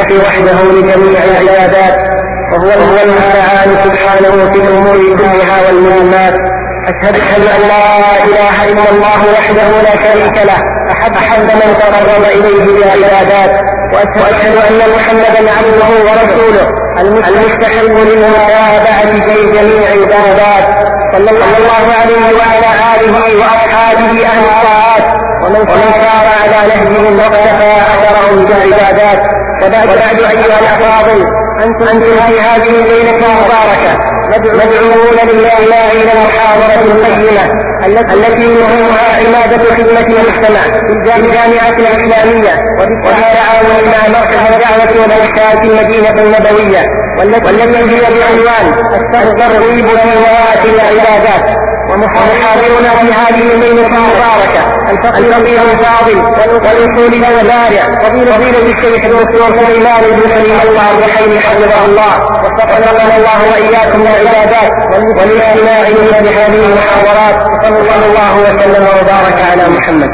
وحده لجميع العبادات، وهو المستعان سبحانه في الأمور كلها والمهمات. أشهد أن لا إله إلا الله وحده لا شريك له أحب من تقرب إليه بالعبادات، وأشهد أن محمدا عبده ورسوله المستحق للمتابعة في جميع الدرجات، صلى الله عليه وعلى آله وأصحابه أهل الطاعات ومن سار على نهجهم واقتفى أثرهم بالعبادات. وبعد أيها الأفاضل، أنتم في هذه الليلة المباركة مدعوون لله إلى المحاضرة القيمة التي مهمها عمادة خدمة المجتمع في الجامعة الإسلامية وبالتعاون مع مركز الدعوة والإرشاد في المدينة النبوية، والتي هي بعنوان الترغيب في مواطن العبادات. ومحاضرنا في هذه الليلة المباركة الفقيه الفاضل والأصول البارع فضيلة الشيخ الدكتور سليمان بن الله الرحيم حفظه الله، وفقنا الله وإياكم للعبادات وللاستماع لهذه المحاضرات. صلى الله وسلم وبارك على محمد.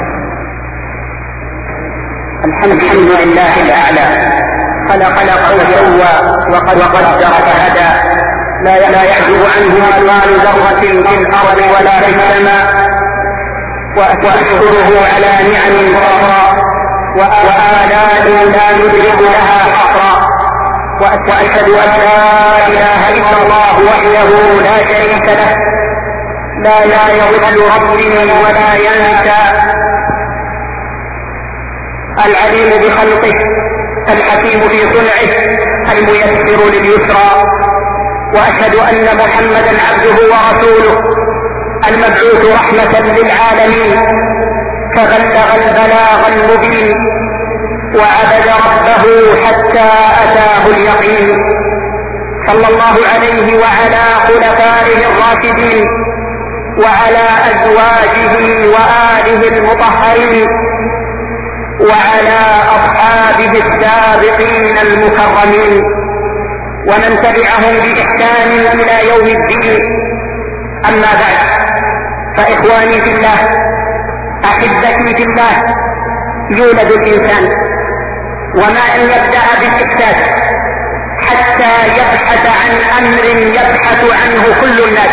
الحمد لله الأعلى، خلق وسوى وقدر فهدى، لا يعجب عنه مثقال ذرة في الأرض ولا في السماء، وأشكره على نعم كثرى وآلاء لا ندرك لها حصرا، وأشهد أن لا إله إلا الله وحده لا شريك له، لا يضل ربي ولا ينسى، العليم بخلقه الحكيم في صنعه الميسر لليسرى. وأشهد أن محمدا عبده ورسوله المبعوث رحمة للعالمين، فبلغ البلاغ المبين وعبد ربه حتى أتاه اليقين. صلى الله عليه وعلى خلفائه الراشدين وعلى أزواجه وآله المطهرين وعلى أصحابه السابقين المكرمين ومن تبعهم بإحسان إلى يوم الدين. أما بعد، فإخواني في الله، أحبتي في الله، يولد الإنسان وما أن يبدأ بالإحساس حتى يبحث عن أمر يبحث عنه كل الناس،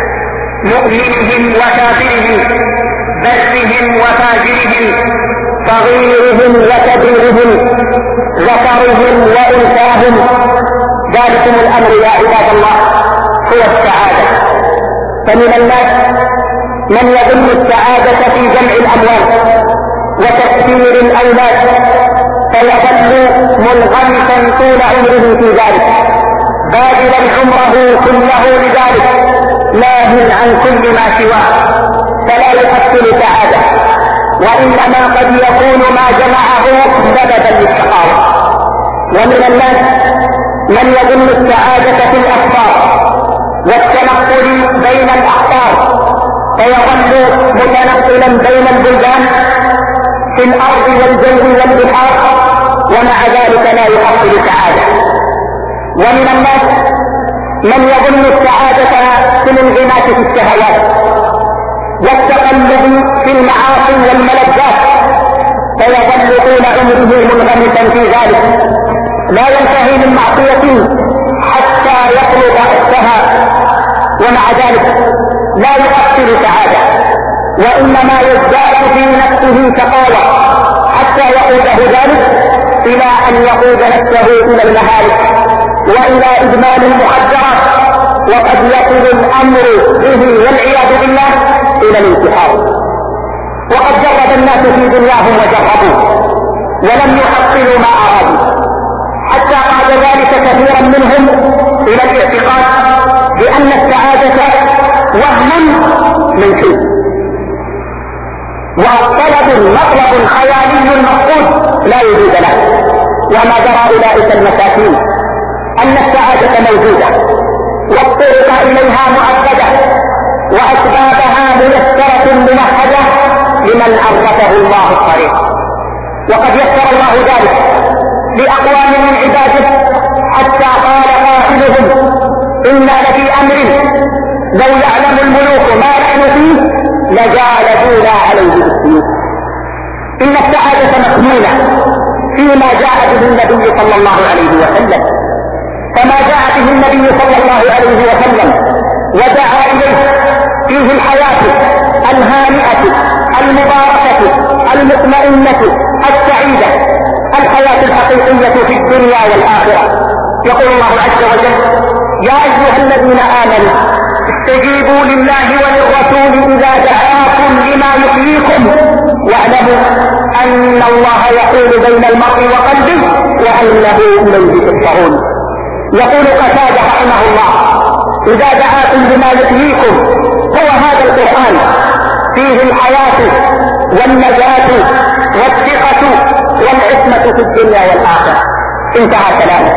مؤمنهم وكافرهم، برهم وفاجرهم، صغيرهم وكبيرهم، ذكرهم وأنثاهم. ذلكم الأمر يا عباد الله هو السعادة. فمن الناس من يظن السعادة في جمع الأموال وتكثير الأولاد، فيظل منغمسا طول عمره في ذلك، باذلا عمره كله لذلك، لاهٍ عن كل ما سواه، فلا يحصل سعادة، وإنما قد يكون ما جمعه سببا للشقاوة. ومن الناس من يظن السعادة في الأخبار والتنقل بين الأخبار، فيظل متنقلا بين البلدان في الأرض والجو والبحار، ومع ذلك لا يحصل سعادة. ومن الناس من يظن السعادة في الانغماس في الشهوات والتقلب في المعاصي والملذات، فيظل طول عمره منغمسا في ذلك، لا ينتهي من معصية حتى يطلب أختها، ومع ذلك لا يحصل سعادة، وإنما يزداد في نفسه شقاوة حتى يقوده ذلك إلى أن يقود نفسه إلى المهالك وإلى إدمان المخدرات، وقد يصل الأمر به والعياذ بالله إلى الانتحار. وقد جرب الناس في دنياهم وجربوا ولم يحصلوا ما أرادوا، حتى قاد ذلك كثيرا منهم إلى الاعتقاد بأن السعادة وهم من شيء، والطلب مطلب خيالي مفقود لا وجود له. وما درى أولئك المساكين أن السعادة موجودة والطرق إليها مؤكدة وأسبابها ميسرة ممهدة لمن عرفه الله الطريق. وقد يسر الله ذلك لأقوام من عباده حتى قال قائلهم: إنا لفي أمر لو يعلم الملوك ما نحن فيه لجالدونا عليه بالسيوف. إن السعادة مكمونة في فيما جاء به النبي صلى الله عليه وسلم. فما جاء به النبي صلى الله عليه وسلم ودعا إليه فيه الحياة الهانئة المباركة المطمئنة السعيدة، الحياة الحقيقية في الدنيا والآخرة. يقول الله عز وجل: يا أيها الذين آمنوا استجيبوا لله وللرسول إذا دعاكم لما يحييكم واعلموا أن الله يحول بين المرء وقلبه وأنه إليه تحشرون. يقول قتادة رحمه الله: إذا دعاكم لما يحييكم هو هذا القرآن، فيه الحياة والنجاة والثقة والعصمة في الدنيا والآخرة. انتهى كلامه.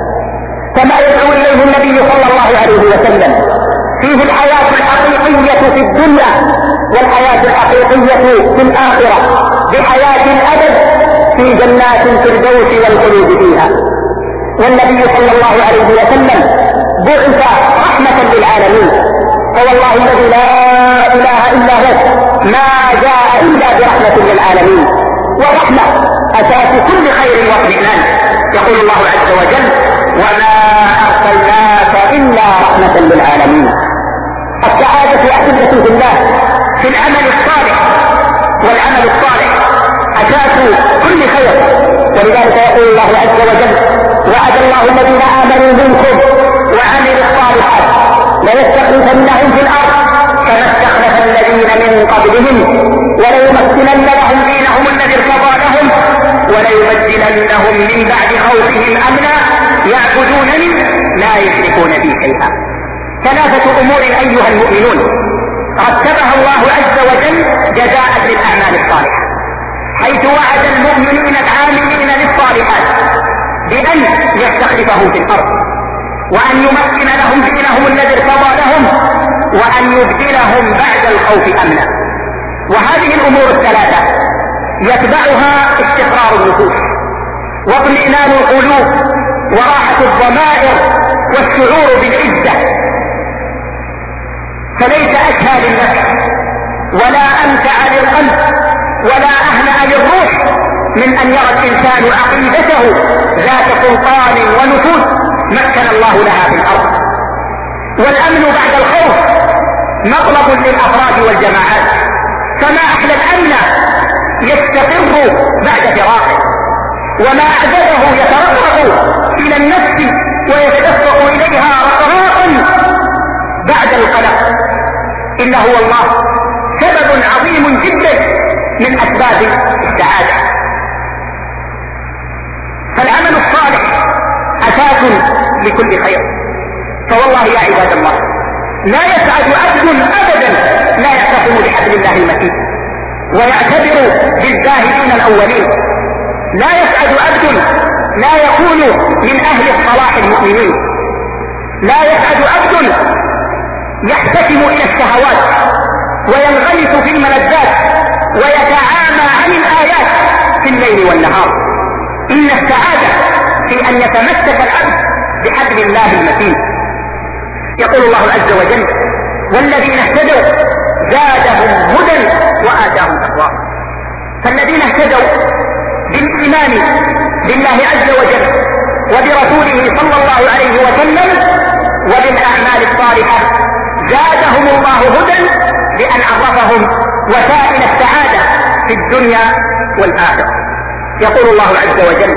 كما يدعو إليه النبي صلى الله عليه وسلم فيه الحياة الحقيقية في الدنيا والحياة الحقيقية في الآخرة بحياة الأبد في جنات الفردوس والخلود فيها. والنبي صلى الله عليه وسلم بعث رحمة للعالمين، فوالله الذي لا إله إلا هو ما جاء إلا برحمة للعالمين، والرحمة أساس كل خير واطمئنان. يقول الله عز وجل: وما أرسلناك إلا رحمة للعالمين. السعادة أحبة في الله في العمل الصالح، والعمل الصالح أساس كل خير. ولذلك يقول الله عز وجل: وعد الله الذين آمنوا منكم وعملوا الصالحات ليستخلفنهم في الأرض كما استخلف الذين من قبلهم وليمكنن لهم دينهم الذي ارتضى لهم وليبدلنهم من بعد خوفهم أمنا يعبدونني لا يشركون بي شيئا. ثلاثة أمور أيها المؤمنون رتبها الله عز وجل جزاء للأعمال الصالحة، حيث وعد المؤمنين العاملين للصالحات بأن يستخلفهم في الأرض، وأن يمكن لهم دينهم الذي ارتضى لهم، وأن يبدلهم بعد الخوف أمنا. وهذه الأمور الثلاثة يتبعها استقرار النفوس واطمئنان القلوب وراحة الضمائر والشعور بالعزة. فليس أشهى للنفس ولا أمتع للقلب ولا أهنأ للروح من أن يرى الإنسان عقيدته ذات سلطان ونفوذ مكن الله لها في الأرض. والأمن بعد الخوف مطلب للأفراد والجماعات، فما أحلى الأمن يستقر بعد فراقه، وما أعجبه يترقق إلى النفس ويتدفق إليها رقراقا بعد القلق. إنه والله سبب عظيم جدا من أسباب السعادة. فالعمل الصالح أساس لكل خير. فوالله يا عباد الله لا يسعد عبد أبدا لا يعتصم بحبل الله المتين ويعتبر بالزاهدين الأولين. لا يسعد عبد لا يكون من أهل الصلاح المؤمنين. لا يسعد عبد يحتكم إلى الشهوات وينغمس في الملذات ويتعامى عن الآيات في الليل والنهار. إن السعادة في أن يتمسك العبد بحبل الله المتين. يقول الله عز وجل: والذين اهتدوا زادهم هدى وآتاهم تقواهم. فالذين اهتدوا بالإيمان بالله عز وجل وبرسوله صلى الله عليه وسلم وبالأعمال الصالحة زادهم الله هدى لأن عرفهم وسائل السعادة في الدنيا والآخرة. يقول الله عز وجل: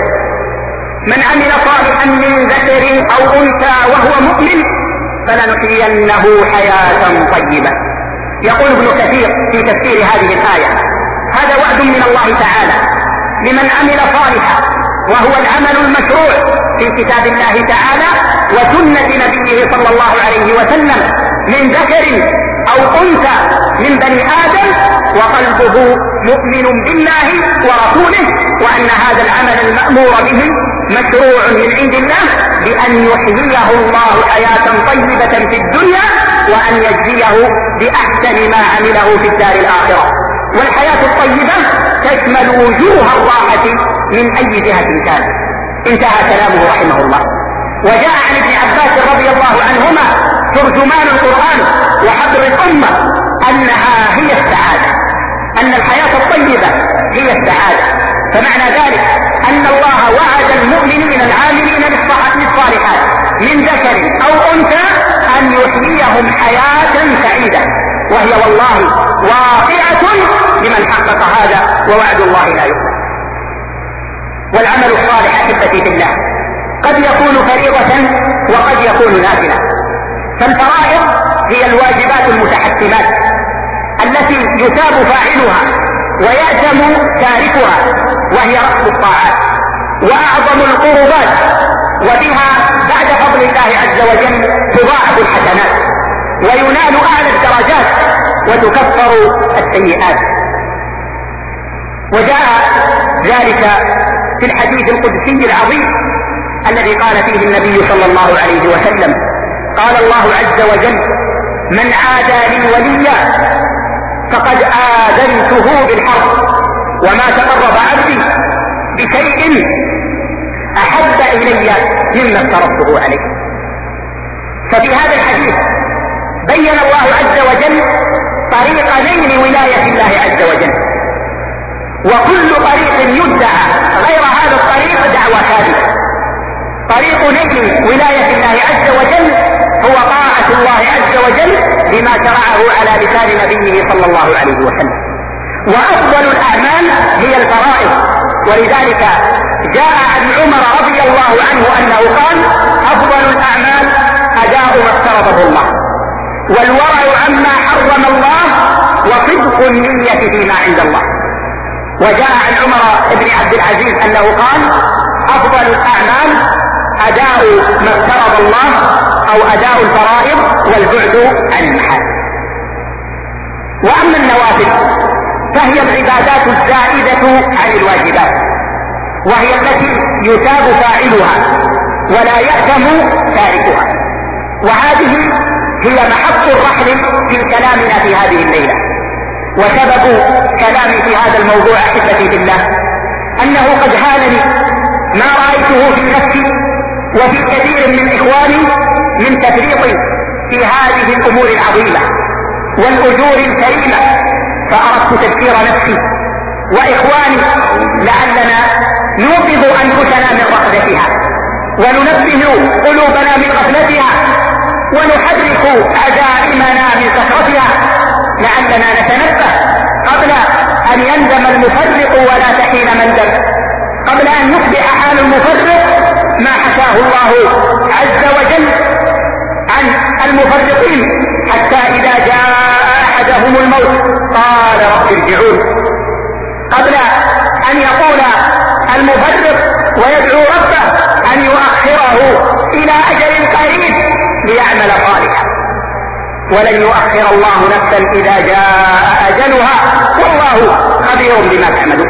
من عمل صالحا من ذكر أو أنثى وهو مؤمن فلنحيينه حياة طيبة. يقول ابن كثير في تفسير هذه الآية: هذا وعد من الله تعالى لمن عمل صالحا، وهو العمل المشروع في كتاب الله تعالى وسنة نبيه صلى الله عليه وسلم من ذكر أو أنثى من بني آدم وقلبه مؤمن بالله ورسوله، وأن هذا العمل المأمور به مشروع من عند الله بأن يحييه الله حياة طيبة في الدنيا وأن يجزيه بأحسن ما عمله في الدار الآخرة. والحياة الطيبة تشمل وجوه الراحة من أي جهة كان. انتهى كلامه رحمه الله. وجاء عن ابن عباس رضي الله عنهما ترجمان القرآن وحبر الأمة أنها هي السعادة، أن الحياة الطيبة هي السعادة. فمعنى ذلك أن الله وعد المؤمنين العاملين للصالحات من ذكر أو أنثى أن يحييهم حياة سعيدة، وهي والله واقعة لمن حقق هذا، ووعد الله لا يخلف. والعمل الصالح أحبتي في الله قد يكون فريضة وقد يكون نافلة. فالفرائض هي الواجبات المتحتمات التي يثاب فاعلها ويأثم تاركها، وهي رأس الطاعات وأعظم القربات، وبها بعد فضل الله عز وجل تضاعف الحسنات وينال أعلى الدرجات وتكفر السيئات. وجاء ذلك في الحديث القدسي العظيم الذي قال فيه النبي صلى الله عليه وسلم: قال الله عز وجل: من عادى لي وليا فقد آذنته بالحرب، وما تقرب عبدي بشيء أحب إلي مما افترضته عليه. ففي هذا الحديث بين الله عز وجل طريق نيل ولاية الله عز وجل، وكل طريق يدعى غير هذا الطريق دعوى كاذبة. طريق نيل ولاية الله عز وجل هو طاعة الله عز وجل بما شرعه على لسان نبيه صلى الله عليه وسلم. وأفضل الأعمال هي الفرائض، ولذلك جاء عن عمر رضي الله عنه أنه قال: أفضل الأعمال أداء ما افترضه الله، والورع عما حرم الله، وصدق النية فيما عند الله. وجاء عن عمر بن عبد العزيز أنه قال: أفضل الأعمال أداء ما افترض الله أو أداء الفرائض والبعد عن المحارم. وأما النوافل فهي العبادات الزائدة عن الواجبات، وهي التي يثاب فاعلها ولا يأثم تاركها. وهذه هي محط الرحل في كلامنا في هذه الليلة. وسبب كلامي في هذا الموضوع أحبتي في الله أنه قد هانني ما رأيته في نفسي وفي كثير من إخواني من تفريط في هذه الأمور العظيمة والأجور الكريمة، فأردت تذكير نفسي وإخواني لعلنا نوقظ أنفسنا من رقدتها وننبه قلوبنا من غفلتها ونحرك عزائمنا من كثرتها، لعلنا نتنبه قبل أن يندم المفرط ولا تحين مندم، قبل أن يصبح حال المفرط ما حكاه الله عز وجل عن المفرطين، حتى إذا جاء أحدهم الموت قال رب ارجعون، قبل أن يقول المفرط ويدعو ربه أن يؤخره إلى أجل قريب ليعمل صالحا، ولن يؤخر الله نفسا إذا جاء أجلها والله خبير بما تعملون.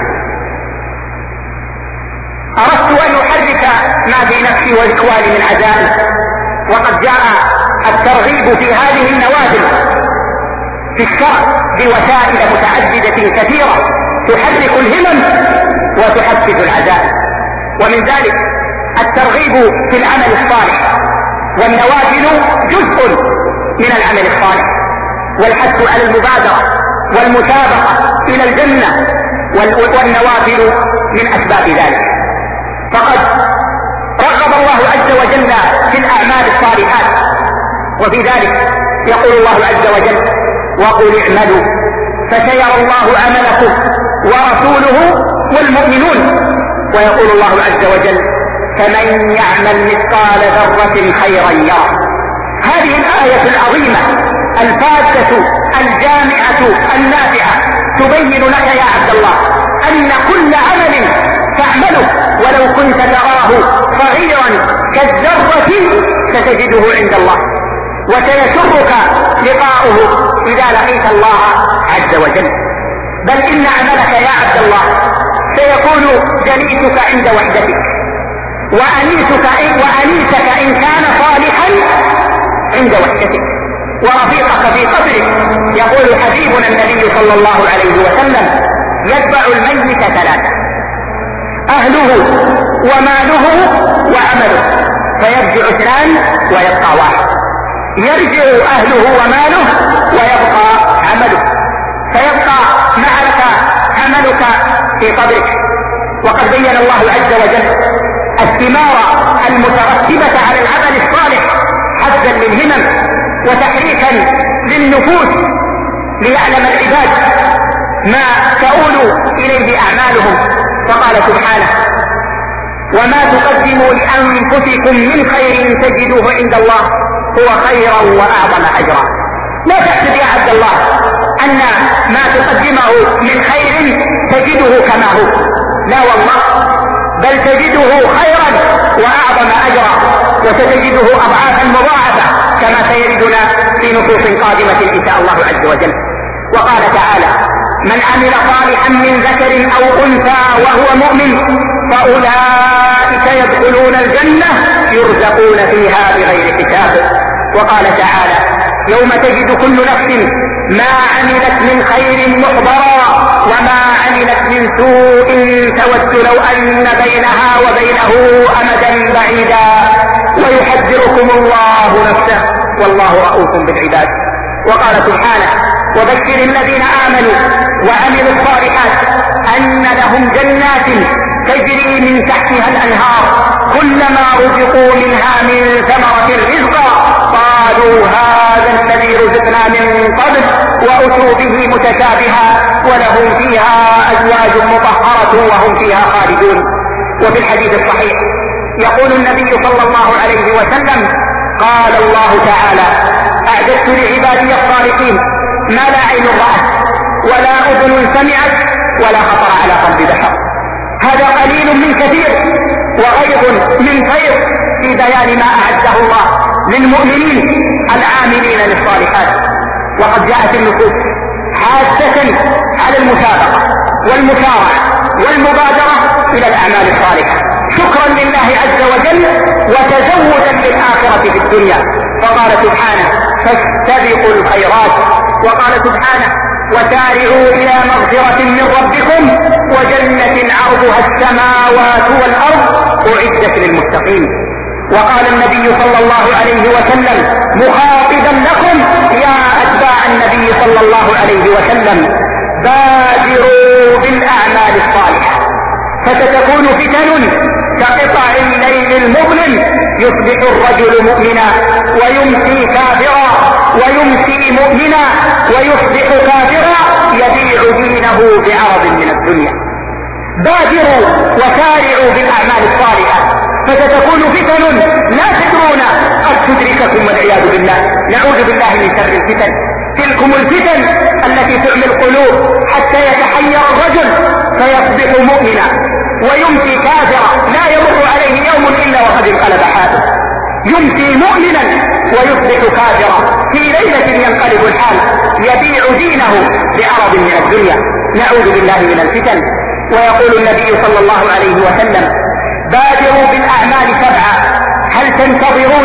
أردت أن أحرك ما في نفسي وإخواني من عزائم، وقد جاء الترغيب في هذه النوافل في الشرع بوسائل متعددة كثيرة تحرك الهمم وتحفز العزائم. ومن ذلك الترغيب في العمل الصالح، والنوافل جزء من العمل الصالح، والحث على المبادرة والمسابقة إلى الجنة، والنوافل من أسباب ذلك. فقد رغب الله عز وجل في الأعمال الصالحات، وفي ذلك يقول الله عز وجل: وقل اعملوا فسيرى الله عملكم ورسوله والمؤمنون. ويقول الله عز وجل: فمن يعمل مثقال ذرة خيرا يره. هذه الآية العظيمة الفاذة الجامعة النافعة تبين لك يا عبد الله أن كل عمل تعمله ولو كنت تراه صغيرا كالذرة ستجده عند الله، وسيسرك لقاؤه إذا لقيت الله عز وجل. بل إن عملك يا عبد الله سيكون جليسك عند وحدتك، وأنيسك إن كان صالحا عند وحدتك، ورفيقك في قبرك. يقول حبيبنا النبي صلى الله عليه وسلم: يتبع الميت ثلاثة: أهله وماله وعمله، فيرجع اثنان ويبقى واحد. يرجع أهله وماله ويبقى عمله، فيبقى معك عملك في قبرك، وقد بين الله عز وجل الثمار المترتبة على العمل الصالح حفزا للهمم وتحريكا للنفوس ليعلم العباد ما تؤول إليه أعمالهم. فقال سبحانه: وما تقدموا لأنفسكم من خير تجدوه عند الله هو خيرا وأعظم أجرا. لا تحسب يا عبد الله أن ما تقدمه من خير تجده كما هو، لا والله، بل تجده خيرا وأعظم أجرا، وستجده أضعافا مضاعفة كما سيردنا في نصوص قادمة إن شاء الله عز وجل. وقال تعالى: من عمل صالحا من ذكر أو أنثى وهو مؤمن فأولئك يدخلون الجنة يرزقون فيها بغير حساب. وقال تعالى: يوم تجد كل نفس ما عملت من خير محضرا وما عملت من سوء تود لو أن بينها وبينه أمدا بعيدا ويحذركم الله نفسه والله رؤوف بالعباد. وقال سبحانه: وبشر الذين آمنوا وعملوا الصالحات أن لهم جنات تجري من تحتها الأنهار كلما رزقوا منها من ثمرة رزقا قالوا هذا الذي رزقنا من قبل وأتوا به متشابها ولهم فيها أزواج مطهرة وهم فيها خالدون. وفي الحديث الصحيح يقول النبي صلى الله عليه وسلم: قال الله تعالى: أعددت لعبادي الصالحين ما لا عين رأت ولا أذن سمعت ولا خطر على قلب بشر. هذا قليل من كثير وغيظ من خير في بيان ما أعده الله للمؤمنين العاملين للصالحات. وقد جاءت النصوص حاثة على المسابقة والمسارعة والمبادرة إلى الأعمال الصالحة شكرا لله عز وجل وتزودا للآخرة في الدنيا. فقال سبحانه: فاستبقوا الخيرات. وقال سبحانه: وسارعوا إلى مغفرة من ربكم وجنة عرضها السماوات والأرض أعدت للمتقين. وقال النبي صلى الله عليه وسلم مخاطبا لكم يا أتباع النبي صلى الله عليه وسلم: بادروا بالأعمال الصالحة فستكون فتن كقطع الليل المظلم يصبح الرجل مؤمنا ويمسي كافرا ويمسي مؤمنا ويصبح كافرا يبيع دينه بعرض من الدنيا. بادروا وسارعوا بالأعمال الصالحة فستكون فتن لا تدرون قد تدرككم والعياذ بالله. نعوذ بالله من شر الفتن. تلكم الفتن التي تعمي القلوب حتى يتحير الرجل فيصبح مؤمنا ويمسي كافرا لا يمر عليه يوم إلا وقد انقلب حاله. يمسي مؤمنا ويصبح كافرا في ليلة ينقلب الحال يبيع دينه بعرض من الدنيا. نعوذ بالله من الفتن. ويقول النبي صلى الله عليه وسلم: بادروا بالأعمال 7 هل تنتظرون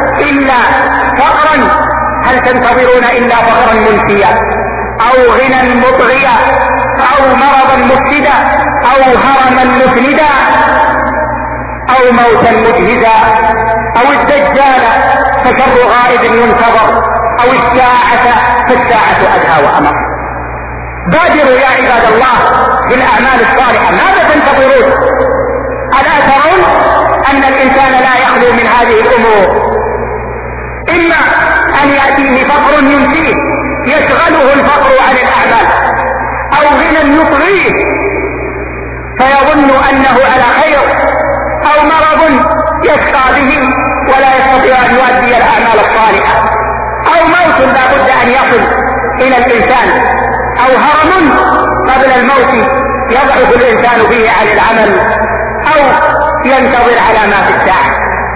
إلا فقرا منسيا أو غنى مطغيا أو مرضا مفسدا أو هرما مسندا أو موتا مجهزا أو الدجال فشر غائب ينتظر أو الساعة فالساعة أدهى وأمر. بادروا يا عباد الله بالأعمال الصالحة. ماذا تنتظرون؟ ألا ترون أن الإنسان لا يخلو من هذه الأمور؟ إما أن يأتيه فقر ينسيه يشغله الفقر عن الأعمال أو غنى يطغيه فيظن أنه على خير أو مرض يشقى به ولا يستطيع أن يؤدي الأعمال الصالحة أو موت لا بد أن يصل إلى الإنسان أو هرم قبل الموت يضعف الإنسان فيه عن العمل أو ينتظر علامات الساعة.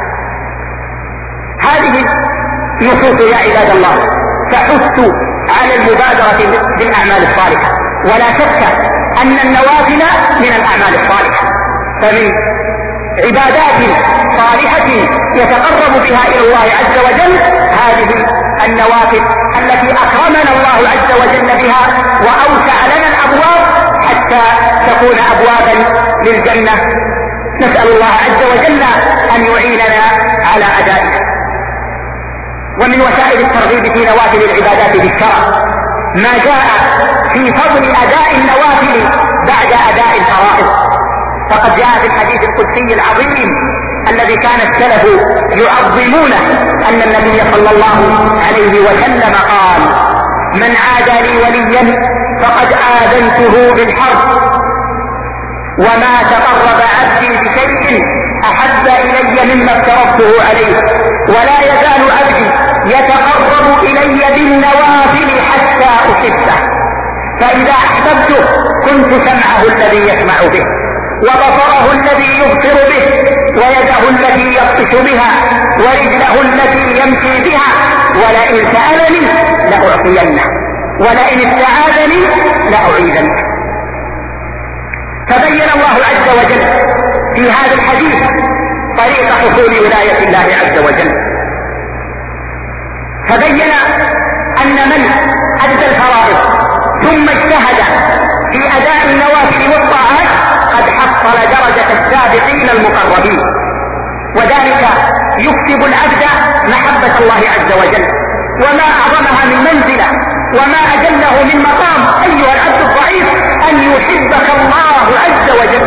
هذه نصوص يا عباد الله تحث على المبادرة بالأعمال الصالحة. ولا شك أن النوافل من الأعمال الصالحة. فمن عبادات صالحة يتقرب بها إلى الله عز وجل هذه النوافل التي أكرمنا الله عز وجل بها وأوسع لنا الأبواب حتى تكون أبوابا للجنة. نسأل الله عز وجل أن يعيننا على أدائها. ومن وسائل الترغيب في نوافل العبادات بالشرع ما جاء في فضل أداء النوافل بعد أداء الفرائض. فقد جاء في الحديث القدسي العظيم الذي كان السلف يعظمونه أن النبي صلى الله عليه وسلم قال: من عادى لي وليا فقد آذنته بالحرب، وما تقرب عبدي بشيء أحب إلي مما افترضته عليه، ولا يزال عبدي يتقرب إلي بالنوافل حتى أحبه، فإذا أحببته كنت سمعه الذي يسمع به، وبصره الذي يبصر به، ويده التي يبطش بها، ورجله التي يمشي بها، ولئن سألني لأعطينه، ولئن استعاذني لأعيذنه. فبين الله عز وجل في هذا الحديث طريق حصول ولاية الله عز وجل، فبين أن من أدى الفرائض ثم اجتهد في أداء النوافل والطاعات قد حصل درجة السابقين المقربين، وذلك يكسب العبد محبة الله عز وجل، وما أعظمها من منزلة وما أجله من مقام أيها العبد الضعيف أن يحبك الله عز وجل،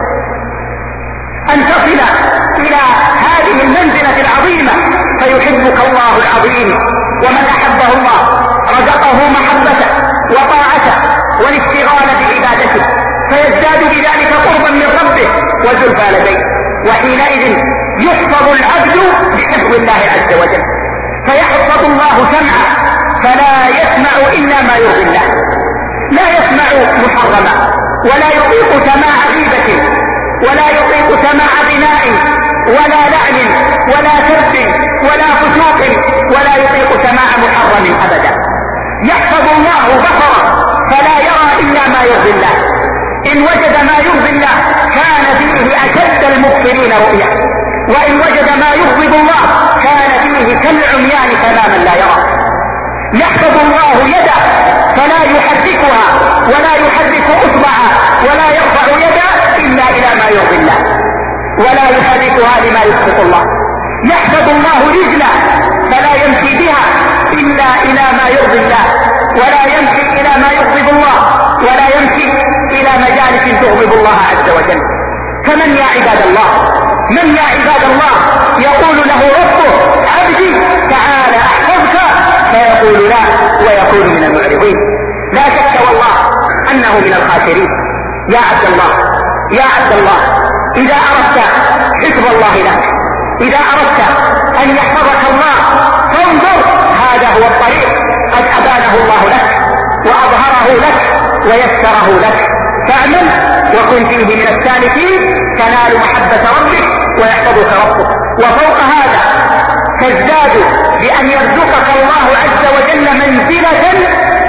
أن تصل إلى هذه المنزلة العظيمة فيحبك الله العظيم. ومن أحبه الله رزقه محبته وطاعته والاشتغال بعبادته، فيزداد بذلك قربا من ربه وزلفى لديه، وحينئذ يحفظ العبد بحفظ الله عز وجل، فيحفظ الله سمعه فلا يسمع إلا ما يرضي الله، لا يسمع محرما، ولا يطيق سماع غيبة، ولا يطيق سماع غناء، ولا لعن، ولا سب، ولا فسوق، ولا يطيق سماع محرم أبدا. يحفظ الله بصره فلا يرى إلا ما يرضي الله، إن وجد ما يرضي الله كان فيه أشد المبصرين رؤيا، وإن وجد ما يغضب الله كان فيه كالعميان تماما لا يرى. يحفظ الله يده فلا يحركها ولا يحرك اصبعها ولا يرفع يده الا الى ما يرضي الله، ولا يحركها لما يسخط الله. يحفظ الله رجله فلا يمشي بها الا الى ما يرضي الله، ولا يمشي الى ما يغضب الله، ولا يمشي الى مجالس تغضب الله عز وجل. فمن يا عباد الله، من يا عباد الله يقول له ربه: عبدي تعالى احفظك، فيقول لا ويكون من المعرضين؟ لا شك والله انه من الخاسرين. يا عبد الله، يا عبد الله، اذا اردت حفظ الله لك، اذا اردت ان يحفظك الله فانظر، هذا هو الطريق قد ابانه الله لك واظهره لك ويسره لك، فاعمل وكن فيه من السالكين تنال محبة ربك ويحفظك ربك. وفوق هذا تزداد بأن يرزقك الله عز وجل منزلة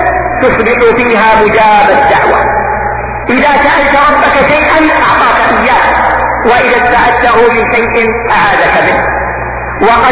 تصبح فيها مجاب الدعوة. إذا سألت ربك شيئا أعطاك إياه، وإذا استعذته من شيء أعاذك به. وقد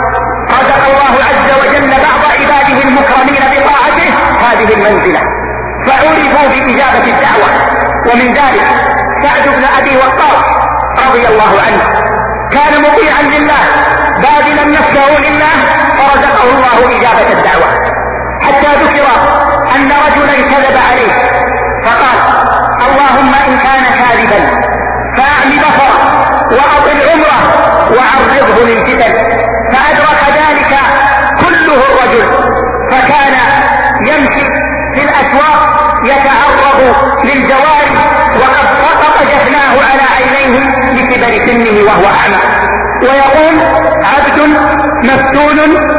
رزق الله عز وجل بعض عباده المكرمين بطاعته هذه المنزلة، فعرفوا بإجابة الدعوة. ومن ذلك سعد بن أبي وقاص رضي الله عنه، كان مطيعا لله باذلا نفسه لله، فرزقه الله إجابة الدعوة، حتى ذكر أن رجلا كذب عليه فقال: اللهم إن كان كاذبا فأعم بصره وأطل عمره وعرضه للفتن. فأدرك ذلك كله الرجل، فكان يمشي في الأسواق يتعرض للجوارح وقد سقط جفناه على عينيه لكبر سنه وهو أعمى، ويقول: عبد مفتون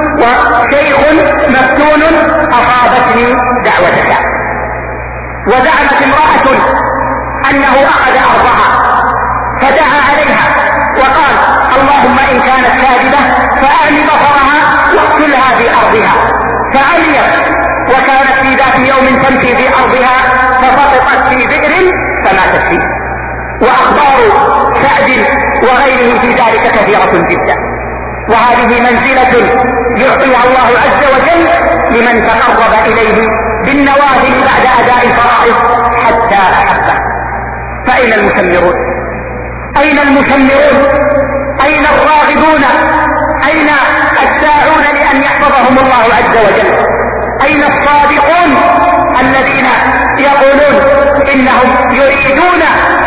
وشيخ مفتون أصابتني دعوتك. وزعمت امرأة أنه أخذ أرضها فدعا عليها وقال: اللهم إن كانت كاذبة فأعم بصرها واقتلها في أرضها. فعميت، وكانت في ذات يوم تمشي في أرضها فسقطت في بئر فماتت فيه. وأخبار سعد وغيره في ذلك كثيرة جدا. وهذه منزلة يعطيها الله عز وجل لمن تقرب إليه بالنوافل بعد أداء الفرائض حتى أحبه. فأين المثمرون؟ أين المثمرون؟ أين الراغبون؟ أين الساعون لأن يحفظهم الله عز وجل؟ أين الصادقون الذين يقولون إنهم يريدون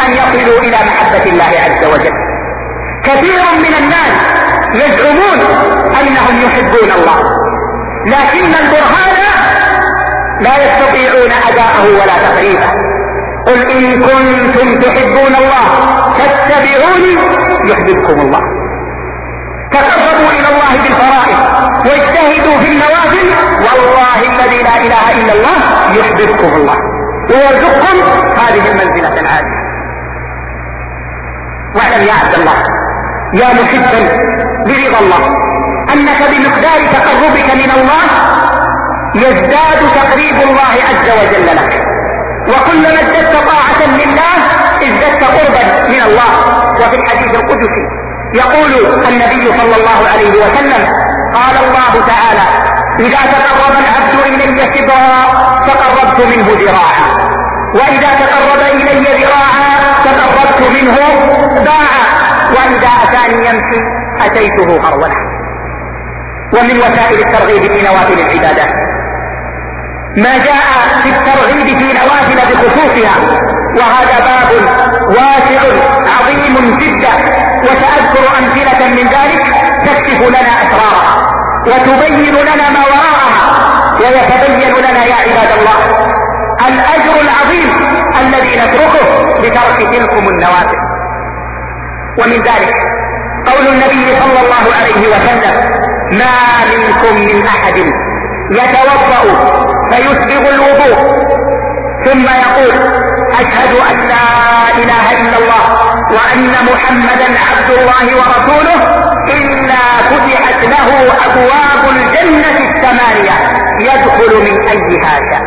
أن يصلوا إلى محبة الله عز وجل. كثير من الناس يزعمون أنهم يحبون الله، لكن البرهان لا يستطيعون أداءه ولا تقريبه. قل إن كنتم تحبون الله فاتبعوني يحببكم الله. تقربوا إلى الله بالفرائض واجتهدوا في النوافل، والله الذي لا إله إلا الله يحببكم الله ويرزقكم هذه المنزلة العالية. واعلم يا عبد الله يا محبا برضا الله أنك بمقدار تقربك من الله يزداد تقريب الله عز وجل لك، وكلما ازددت طاعة لله ازددت قربا من الله. وفي الحديث القدسي يقول النبي صلى الله عليه وسلم قال الله تعالى إذا تقرب العبد إلي شبرا تقربت منه ذراعا، وإذا تقرب إلي ذراعا تقربت منه باعا، وإذا أتاني يمشي أتيته هرولا. ومن وسائل الترغيب في نوافل العبادات ما جاء في الترغيب في نوافل بخصوصها، وهذا باب واسع عظيم جدا، وسأذكر أمثلة من ذلك تكشف لنا أسرارها وتبين لنا ما وراءها، ويتبين لنا يا عباد الله الأجر العظيم الذي نتركه بترك تلكم النوافل. ومن ذلك قول النبي صلى الله عليه وسلم ما منكم من أحد يتوضأ فيسبغ الوضوء ثم يقول أشهد أن لا إله إلا الله وأن محمدا عبد الله ورسوله إلا فتحت له أبواب الجنة الثمانية يدخل من أيها شاء.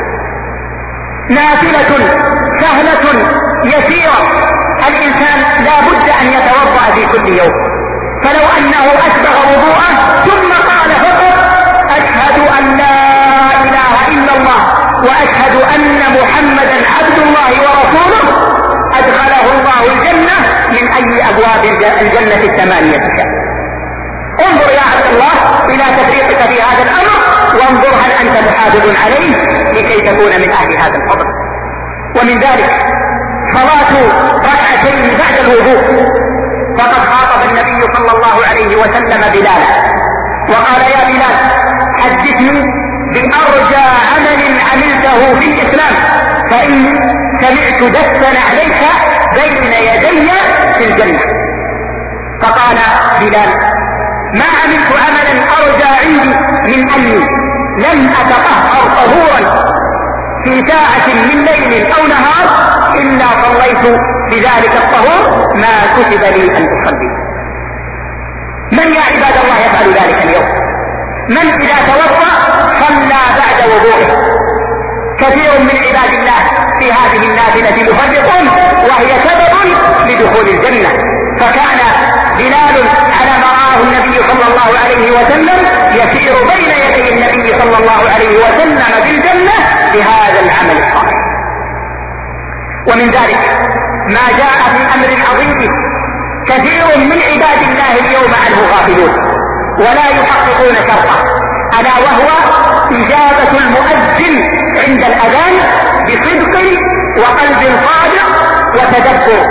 نافلة سهلة يسيرة، الإنسان لا بد أن يتوضأ في كل يوم، فلو أنه أسبغ وضوءه ثم قال فقط أشهد أن لا إله إلا الله وأشهد أن محمدا عبد الله ورسوله أدخله الله الجنة من أي أبواب الجنة الثمانية شاء. انظر يا عبد الله إلى تفريقك في هذا الأمر، وانظر هل أنت محافظ عليه لكي تكون من أهل هذا الفضل. ومن ذلك صلاة ركعتين بعد الوضوء، فقد خاطب النبي صلى الله عليه وسلم بلالا وقال يا بلال حدثني بأرجى عمل عملته في الإسلام فإني سمعت دسا عليك بين يدي في الجنة. فقال بلال ما عملت عملا أرجى عندي من أني لم أتطهر طهورا في ساعة من ليل أو نهار إلا صليت بذلك الطهور ما كتب لي أن أصلي. من يا عباد الله يفعل ذلك اليوم؟ من إذا توضأ صلى بعد وضوءه؟ كثير من عباد الله في هذه النافلة مفرطون، وهي سبب لدخول الجنة. فكان بلال على ما رآه النبي صلى الله عليه وسلم يسير بين يدي النبي صلى الله عليه وسلم في الجنة بهذا العمل الصالح. ومن ذلك ما جاء في أمر عظيم كثير من عباد الله اليوم عنه غافلون ولا يحققون شرطه، ألا وهو إجابة المؤذن عند الأذان بصدق وقلب صادق وتدبر.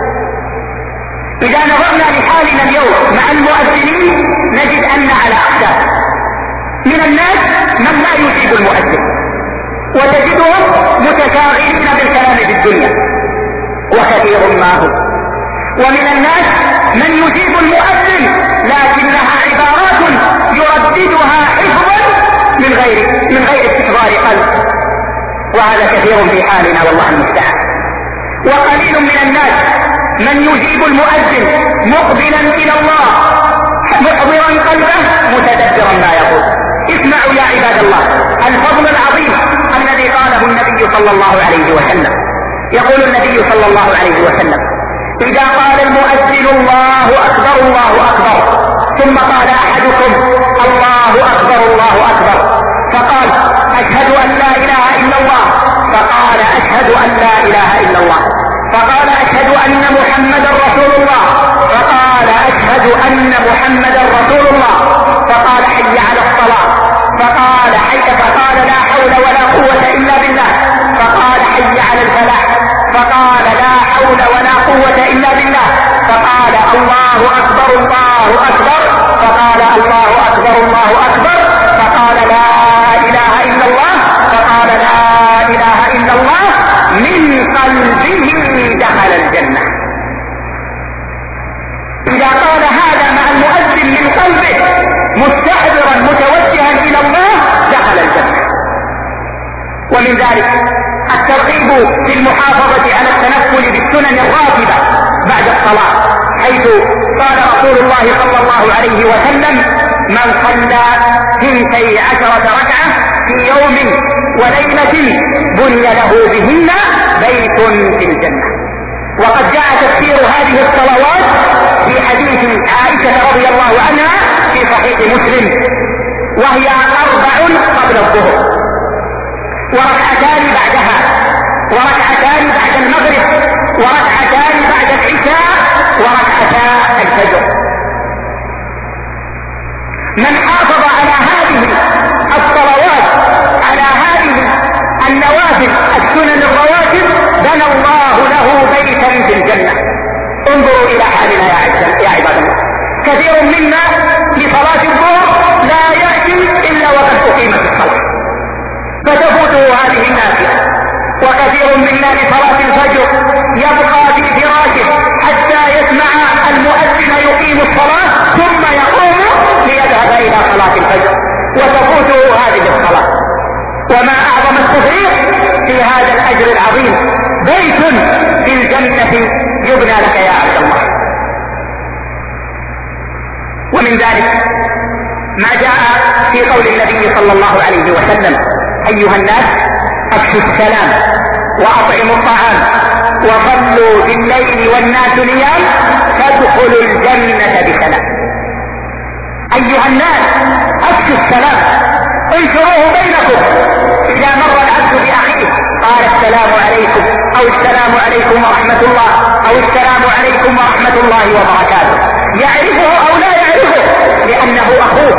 إذا نظرنا لحالنا اليوم مع المؤذنين نجد أن على أقسام. من الناس من لا يجيب المؤذن وتجدهم متشاغلين بالكلام في الدنيا وكثير ما هو، ومن الناس من يجيب المؤذن لكنها عبارات يرددها حفظا من غير استحضار قلب، وهذا كثير في حالنا والله المستعان. وقليل من الناس من يجيب المؤذن مقبلا إلى الله محضرا قلبه متدبرا ما يقول. اسمعوا يا عباد الله الفضل العظيم الذي قاله النبي صلى الله عليه وسلم. يقول النبي صلى الله عليه وسلم إذا قال المؤذن الله أكبر الله أكبر ثم قال أحدكم الله أكبر الله أكبر فقال أشهد أن لا إله إلا الله فقال أشهد أن لا إله إلا الله فقال أشهد أن محمدا رسول الله فقال أشهد أن محمدا رسول الله فقال حي على الصلاة فقال لا حول ولا قوة إلا بالله فقال حي على الفلاح فقال لا حول ولا مستحضرا متوجها الى الله دخل الجنة. ومن ذلك الترغيب في المحافظة على التنفل بالسنن الراتبة بعد الصلاة، حيث قال رسول الله صلى الله عليه وسلم: من صلى 12 ركعة في يوم وليلة بني له بهن بيت في الجنة. وقد جاء تفسير هذه الصلوات في حديث عائشة رضي الله عنها في صحيح مسلم، وهي 4 قبل الظهر، وركعتان بعدها، وركعتان بعد المغرب، وركعتان بعد العشاء، وركعتا الفجر. من حافظ على هذه الصلوات، على هذه النوافل السنن الرواتب، بنى الله له بيتا في الجنة. انظروا الى حالنا يا عباد الله، كثير منا لصلاة الظهر لا يأتي الا وقد اقيمت الصلاة فتفوته هذه النافلة، وكثير منا لصلاة الفجر يبقى في فراشه حتى يسمع المؤذن يقيم الصلاة ثم يقوم ليذهب الى صلاة الفجر وتفوته هذه الصلاة. وما اعظم التفريط في هذا الاجر العظيم، بيت في الجنة يبنى لك يا عبد الله. ومن ذلك ما جاء في قول النبي صلى الله عليه وسلم: ايها الناس افشوا السلام واطعموا الطعام وصلوا بالليل والناس نيام فادخلوا الجنة بسلام. ايها الناس افشوا السلام، انشروه بينكم. اذا مر العبد باخيه قال: السلام عليكم، او السلام عليكم ورحمة الله، او السلام عليكم ورحمة الله وبركاته، يعرفه او لا يعرفه لانه اخوه،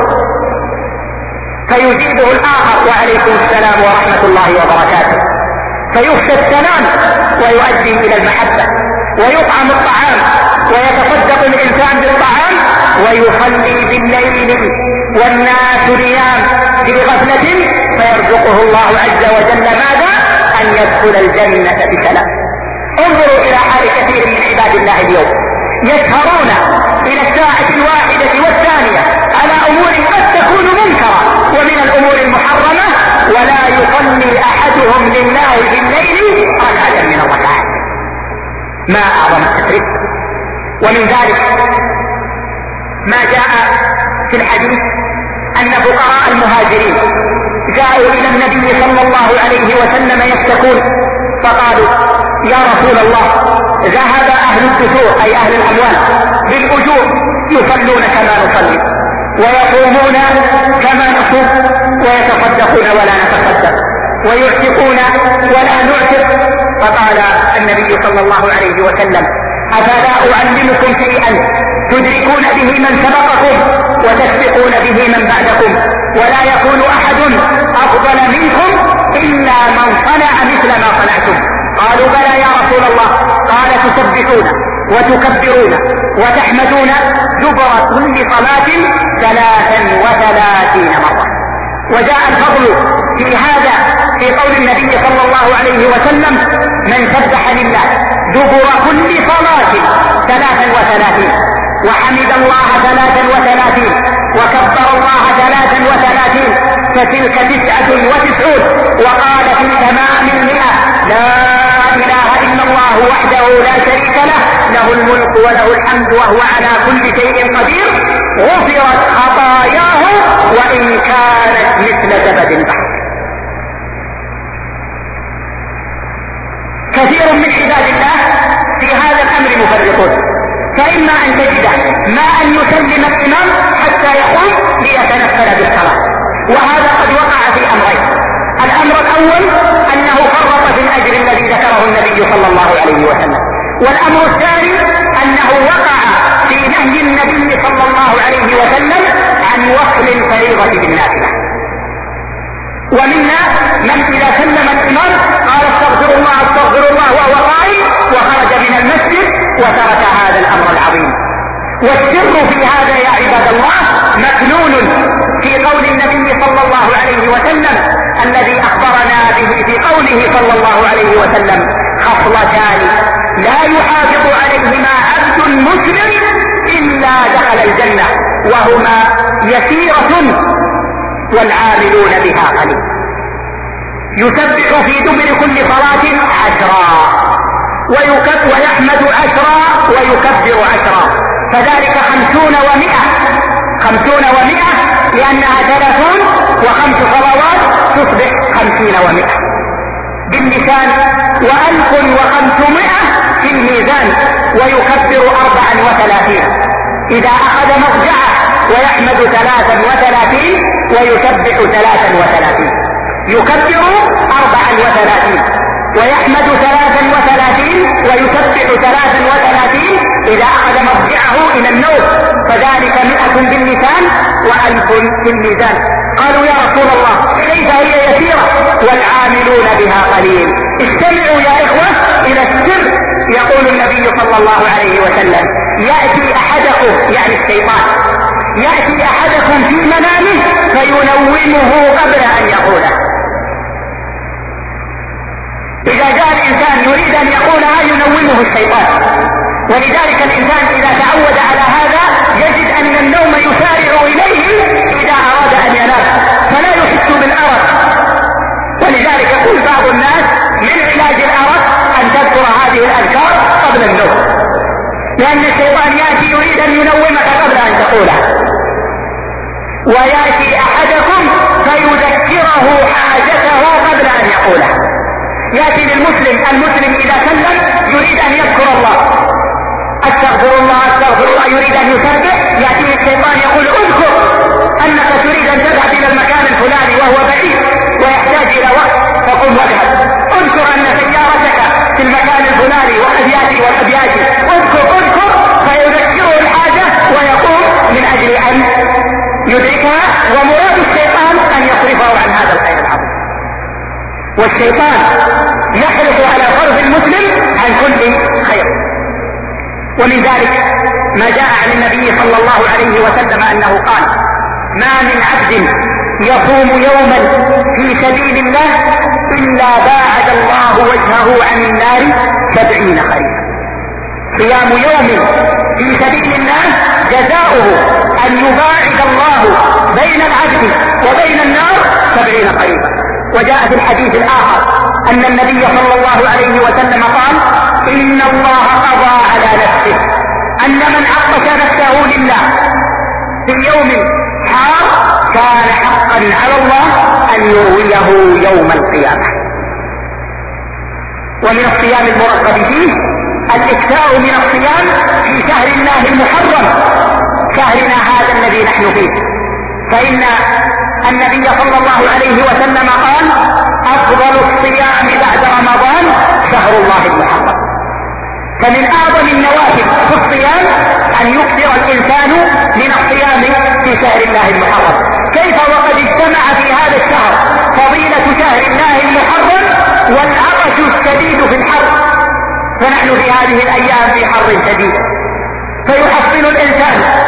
فيجيبه الاخر: وعليكم السلام ورحمة الله وبركاته، فيفشى السلام ويؤدي الى المحبة، ويطعم الطعام ويتصدق الانسان بالطعام، ويصلي بالليل والناس نيام في غفلة، فيرزقه الله عز وجل ماذا؟ ان يدخل الجنة بسلام. انظروا الى حال كثير من عباد الله اليوم، يسهرون الى الساعة 1 والثانية على امور قد تكون منكرة ومن الامور المحرمة، ولا يصلي احدهم لله بالليل ركعة من الركعات. ما اعظم التفريط. ومن ذلك ما جاء في الحديث ان فقراء المهاجرين جاءوا الى النبي صلى الله عليه وسلم يشتكون، فقالوا: يا رسول الله، ذهب اهل الدثور اي اهل الاموال بالاجور، يصلون كما نصلي ويصومون كما نصوم ويتصدقون ولا نتصدق ويعتقون ولا نعتق. فقال النبي صلى الله عليه وسلم: افلا اعلمكم شيئا تدركون به من سبقكم وتسبقون به من بعدكم، ولا يكون احد افضل منكم الا من صنع مثل ما صنعتم؟ قالوا: بلى يا رسول الله. قال: تسبحون وتكبرون وتحمدون دبر كل صلاة 33 مرة. وجاء الفضل في هذا في قول النبي صلى الله عليه وسلم: من سبح لله دبر كل صلاة 33 وحمد الله 33 وكبر الله 33 فتلك 99. وقال في تمام 100: لا اله الا الله وحده لا شريك له، له الملك وله الحمد وهو على كل شيء قدير، غفرت خطاياه وان كانت مثل زبد البحر. كثير من عباد الله في هذا الامر مفرطون، فاما ان تجد ما ان يسلم الامام حتى يقوم ليتنفل بالصلاه، وهذا قد وقع في امرين: الامر الاول انه فرط في الاجر الذي ذكره النبي صلى الله عليه وسلم، والامر الثاني انه وقع في نهي النبي صلى الله عليه وسلم عن وصل الفريضة بالنافلة. ومنا من اذا سلم الامام قال: استغفر الله استغفر الله وهو قائم، وخرج من المسجد وترك هذا الامر العظيم. والسر في هذا يا عباد الله مكنون في قول النبي صلى الله عليه وسلم الذي اخبرنا به في قوله صلى الله عليه وسلم: خصلتان لا يحافظ عليهما عبد مسلم الا دخل الجنة. الجنة وهما يسيرة والعاملون بها قليل. يسبح في دبر كل صلاة 10 ويحمد 10 ويكبر 10، فذلك 50 و100 لأنها 30 و5 صلوات تصبح 50 و100 باللسان، و1500 في الميزان، ويكبر 34 إذا أخذ مضجعه، ويحمد 33 ويسبح 33، يكبر 34 ويحمد 33 ويسبح 33 إذا أخذ مرجعه إلى النوم، فذلك 100 باللسان و1000 في الميزان. قالوا يا رسول الله كيف هي يسيرة والعاملون بها قليل؟ استمعوا يا إخوة إلى السر. يقول النبي صلى الله عليه وسلم: يأتي أحدكم، يعني الشيطان، يأتي أحدكم في منامه فينومه قبل أن يقوله. إذا جاء الإنسان يريد أن يقولها ينومه الشيطان، ولذلك الإنسان إذا تعود على هذا يجد أن النوم يسارع إليه إذا أراد أن ينام، فلا يحس بالأرق. ولذلك يقول بعض الناس من علاج الأرق أن تذكر هذه الأذكار قبل النوم، لأن الشيطان يأتي يريد أن ينومك قبل أن تقولها. ويأتي أحدكم فيذكره حاجته قبل أن يقولها. يأتي المسلم إذا سلم يريد أن يذكر الله، أستغفر الله يريد أن يسبح، يأتي الشيطان يقول اذكر أنك تريد أن تذهب إلى المكان الفلاني وهو بعيد ويحتاج إلى وقت، فقم واذهب. اذكر أن سيارتك في المكان الفلاني وقد يأتي وقد يأتي، اذكر فيذكره الحاجة ويقوم من أجل أن يدركها. ومراد الشيطان أن يصرفه عن هذا الخير العظيم، والشيطان يحرص على فرض المسلم عن كل خير. ومن ذلك ما جاء عن النبي صلى الله عليه وسلم أنه قال: ما من عبد يصوم يوما في سبيل الله إلا باعد الله وجهه عن النار 70 خريفا. صيام يوم في سبيل الله جزاؤه أن يباعد الله بين العبد وبين النار 70 خريفا. وجاء في الحديث الآخر أن النبي صلى الله عليه وسلم قال: إن الله قضى على نفسه أن من عطش نفسه لله في يوم حار كان حقا على الله أن يرويه يوم القيامة. ومن الصيام المرغب فيه الإكثار من الصيام في شهر الله المحرم، شهرنا هذا الذي نحن فيه، فإن النبي صلى الله عليه وسلم قال: أفضل الصيام بعد رمضان شهر الله المحرم. فمن أعظم النوافل في الصيام أن يكثر الإنسان من الصيام في شهر الله المحرم. كيف وقد اجتمع في هذا الشهر فضيلة شهر الله المحرم والعطش الشديد في الحر، فنحن في هذه الأيام في حر شديد، فيحصل الإنسان